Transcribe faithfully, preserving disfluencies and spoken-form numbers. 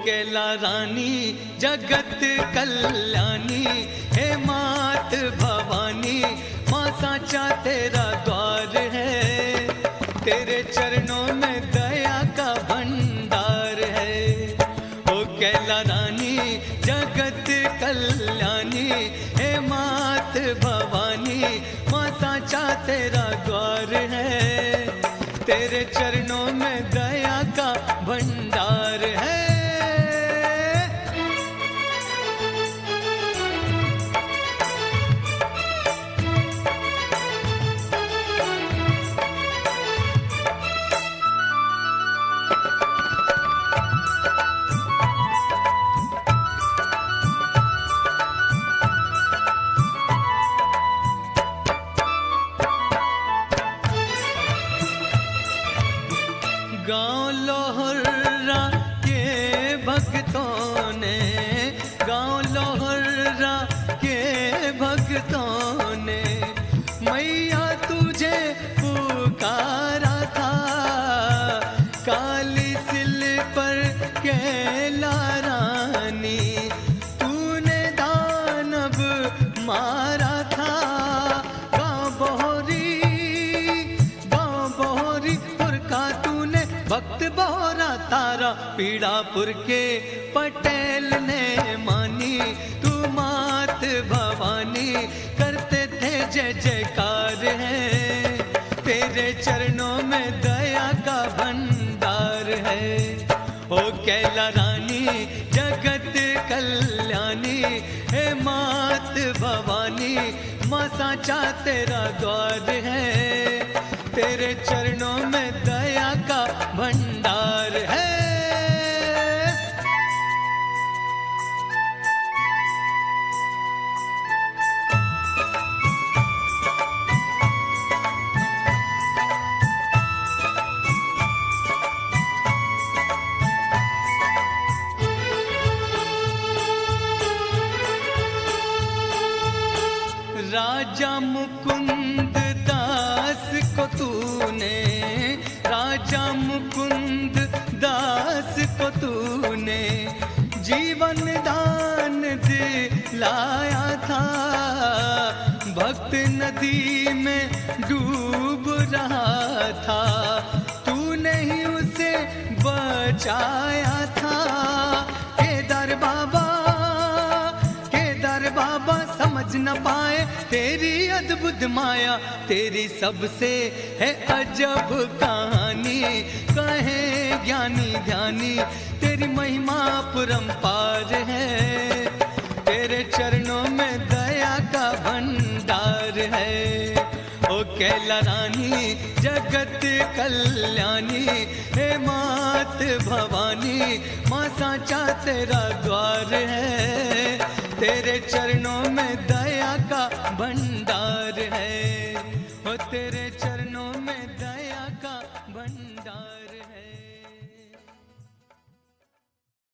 कैला रानी जगत कल्याणी, हे मात भवानी माँ साचा तेरा द्वार है, तेरे चरणों में दया का भंडार है। ओ कैला रानी जगत कल्याणी, हे मात भवानी माँ साचा तेरा द्वार है, तेरे चरणों में दया का भंडार है। गाँव लोहरा के भक्तों ने, गाँव लोहरा के भक्तों ने मैया तुझे पुकारा था, काली सिल पर कैला रानी तूने दानव मारा था। गाँव बोहरी गाँव बोहरी पुरखा तूने भक्त बोहरा तारा, पीड़ापुर के पटेल ने मानी तू मात भवानी, करते थे जय जयकार है, तेरे चरणों में दया का भंडार है। ओ कैला रानी जगत कल्याणी, हे मात भवानी माँ साचा तेरा द्वार है, तेरे चरणों में दया का भंडार है। राजा मुकुंद दास को तूने, राजा मुकुंद दास को तूने जीवन दान दिलाया था, भक्त नदी में डूब रहा था, तूने ही उसे बचाया था। केदार बाबा केदार बाबा समझ न पाए तेरी अद्भुत माया, तेरी सबसे है अजब कहानी, कहे ज्ञानी ध्यानी तेरी महिमा परंपार है, तेरे चरणों में दया का भंडार है। ओ कैला रानी जगत कल्याणी, हे मात भवानी माँ साचा तेरा द्वार है, तेरे चरणों में दया